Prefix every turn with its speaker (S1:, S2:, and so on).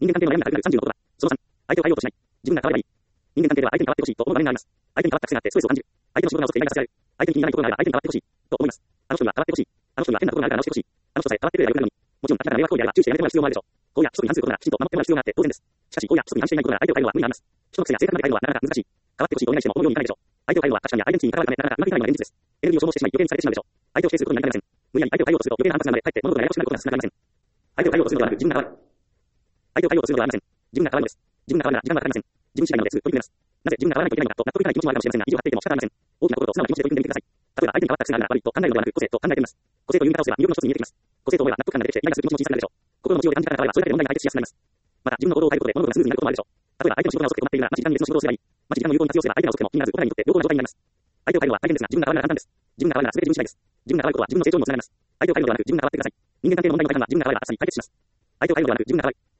S1: 人間関係の悩みが軽くなる30のことだ。その3、相手を変えようとしない。自分が変わればいい。人間関係では相手に変わってほしいと思う場面があります。相手に変わった癖があってストレスを感じる。相手の仕事が遅くてイライラさせられる。相手に気にならないことがあれば相手に変わってほしいと思います。あの人には変わってほしい。あの人には変なところがあるから直してほしい。あの人さえ変わってくればよくなるのに。もちろん、明らかな迷惑行為であれば注意してやめてもらう必要もあるでしょう。法や規則に反することならきちんと守ってもらう必要があって当然です。しかし、法や規則に反していないことなら相手を変えるのは無理があります。人の癖や性格まで変えるのはなかなか難しい。変わってほしいとお願いしても思うようにいかないでしょう。相手を変えるのは価値観やアイデンティティに関わるためなかなかうまくいかないのが現実です。エネルギーを消耗してしまい余計に疲れてしまうでしょう。相手を否定することになりかねません。無理やり相手を変えようとすると余計な反発が生まれ、かえって物事がややこしくなることが少なくありません。相手を変えようとするのではなく自分が変わる。相手を変えようとするのではありません。自分が変わるのです。自分が変わるなら時間はかかりません。自分次第なのですぐ取り組めます。なぜ自分が変わらないといけないのかと納得いかない気持ちもあるかもしれませんが、以上張っていても仕方ありません。大きなことと素直な気持ちで取り組んでみてください。例えば相手に変わった癖があるなら悪いと考えるのではなく個性と考えてみます。個性という見方をすれば魅力の一つに見えてきます。個性と思えば納得感が出てきてイライラする気持ちも小さくなるでしょう。心の持ちようで短時間が変わればそれだけで問題が解決しやすくなります。また自分の行動を変えることで物事がスムーズになることもあるでしょう。例えば相手の仕事が遅くて止まっているなら待ち時間に別の仕事をすればいい。待ち時間の有効に活用すれば相手が遅くても気にならずお互いにとって良好な状態になります。相手を変えるのは大変ですが自分が変わるなら簡単です。自分が変わるなら全て自分次第です。自分が変わることは自分の成長にもつながります。相手を変えるのではなく自分が変わってください。人間関係の問題が解決なら自分が変わればあっさり解決します。相手を変えるのではなく自分が変わる。